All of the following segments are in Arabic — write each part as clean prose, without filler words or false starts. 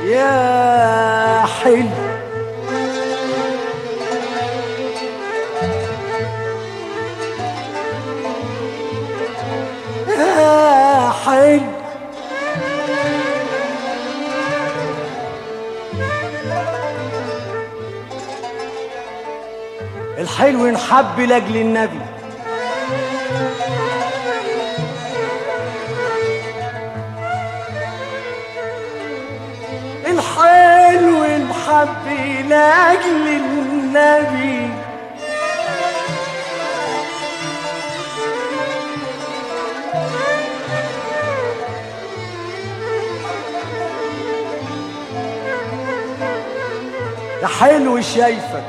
يا حلو يا حلو الحلو نحب لاجل النبي الحلو نحب لاجل النبي يا حلو شايفك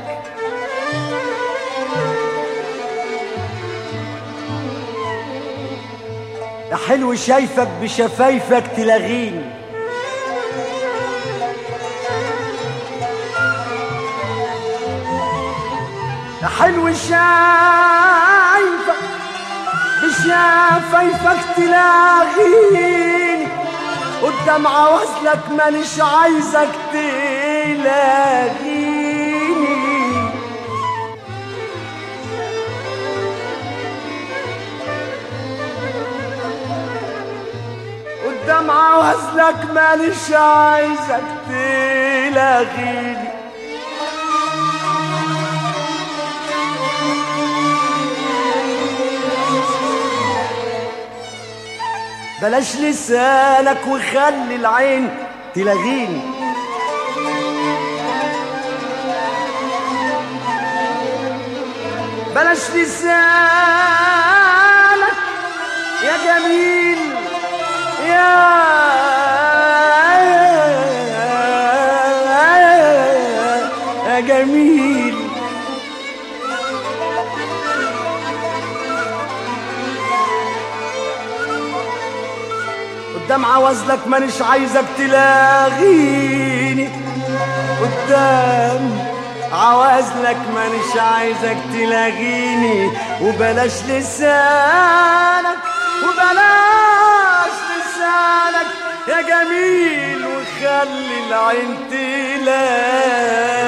يا حلو شايفك بشفايفك تلاغيني يا حلو شايفك بشفايفك تلاغيني قدام عوازلك مانيش عايزك تلاغيني قدام عوازلك مانيش عايزك تلاغيني بلاش لسانك وخلي العين تلاغيني بلاش لسانك يا جميل يا جميل قدام عوازلك مانيش عايزك تلاغيني قدام عوازلك مانيش عايزك تلاغيني وبلاش لسانك وبلاش لسانك يا جميل وخلي العين تلاغيني